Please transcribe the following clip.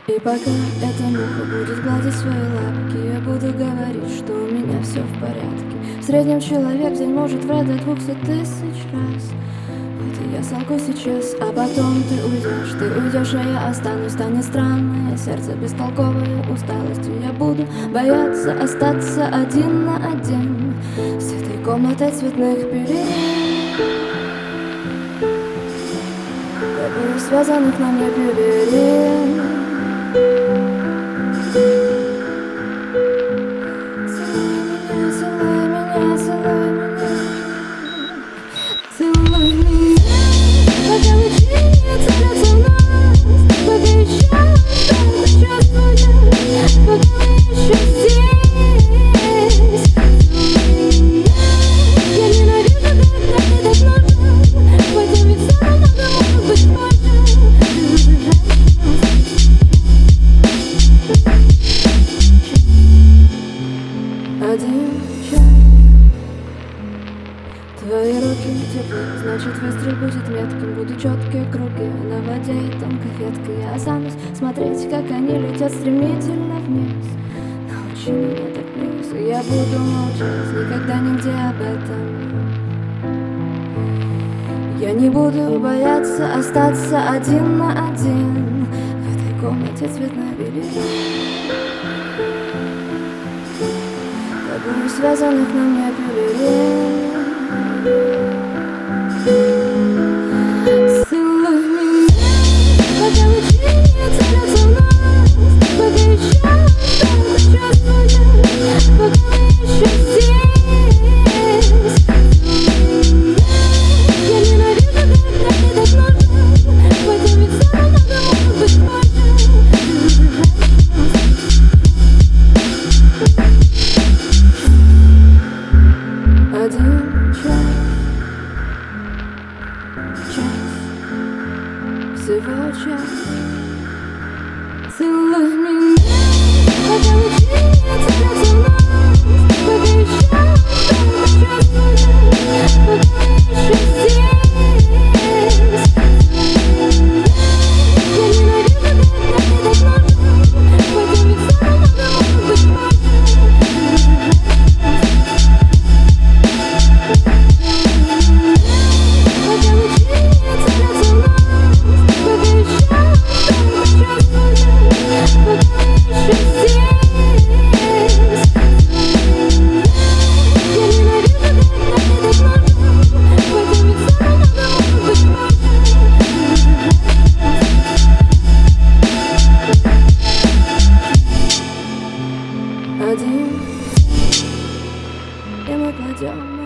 И пока эта муха будет гладить свои лапки, я буду говорить, что у меня все в порядке. В среднем человек в день может врать до 200 тысяч раз. Вот и я солгу сейчас, а потом ты уйдешь, а я останусь. Станет странное сердце бестолковой усталостью. Я буду бояться остаться один на один с этой комнатой цветных перин. Я боюсь связанных на мне пелерин. Целуй меня, пока лучи целятся в нас, пока еще что-то чувствую, пока мы еще здесь. Целуй меня, я ненавижу, когда ты так нужен, хотя ведь все равно может быть позже. Один чай. Твои руки теплые, значит выстрел будет метким. Буду четкие круги на воде и тонкой веткой. Я останусь смотреть, как они летят стремительно вниз. Научи меня так близко, я буду молчать, никогда нигде об этом. Я не буду бояться остаться один на один в этой комнате цветной пелерин. Я боюсь связанных на мне пелерин. Целуй меня, пока лучи целятся в нас, пока еще что-то чувствую, пока мы еще здесь. Целуй меня, я ненавижу, когда ты так нужен, хотя ведь все равно может быть позже. Один час, всего час. Целуй меня, пока лучи целятся в нас, пока еще что-то чувствую, пока мы еще здесь. Я ненавижу, когда ты так нужен, хотя ведь все равно может быть позже. Пока лучи целятся в нас, пока еще что-то чувствую, пока мы еще здесь. Я ненавижу, когда ты так нужен, хотя ведь все равно может быть позже. Один, и мы кладем